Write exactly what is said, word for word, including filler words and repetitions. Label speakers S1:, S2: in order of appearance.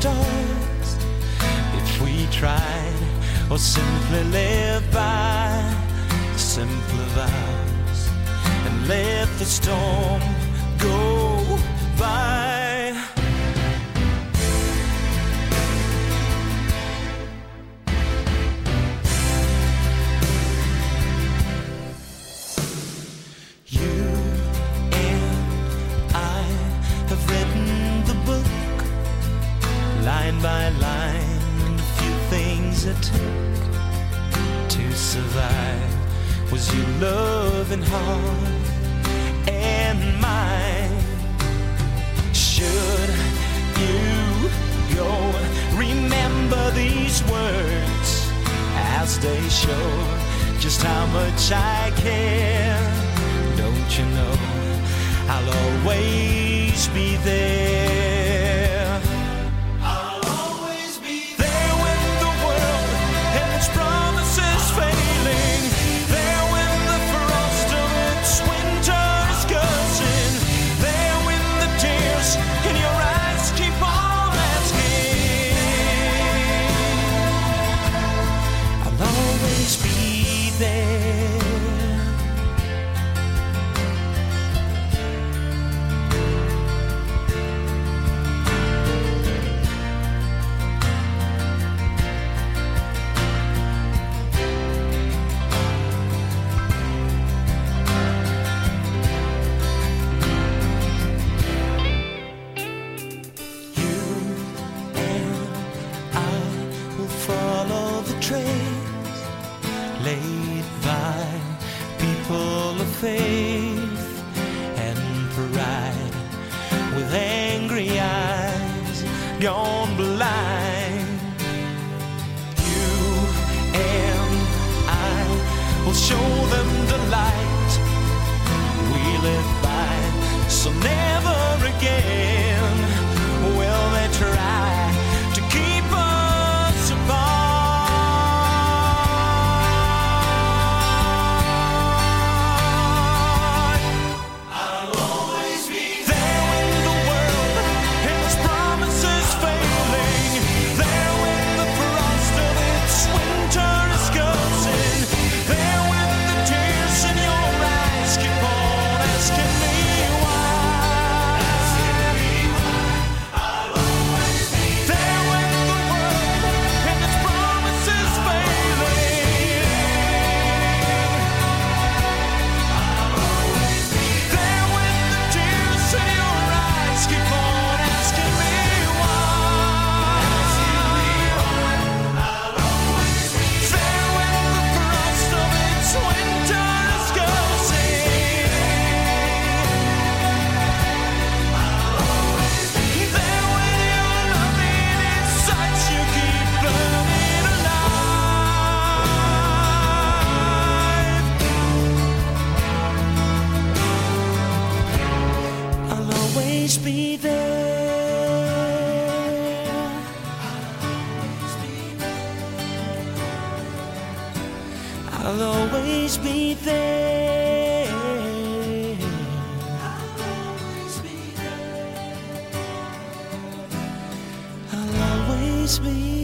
S1: stars if we tried, or simply live by simple vows and let the storm go by. Line by line, a few things it took to survive was your loving heart and mine. Should you go, remember these words as they show just how much I care. Don't you know I'll always be there. Laid by people of faith and pride, with angry eyes gone blind. You and I will show them the light we live by, so never again will they try to keep us apart. Be there. I'll always be there. I'll always be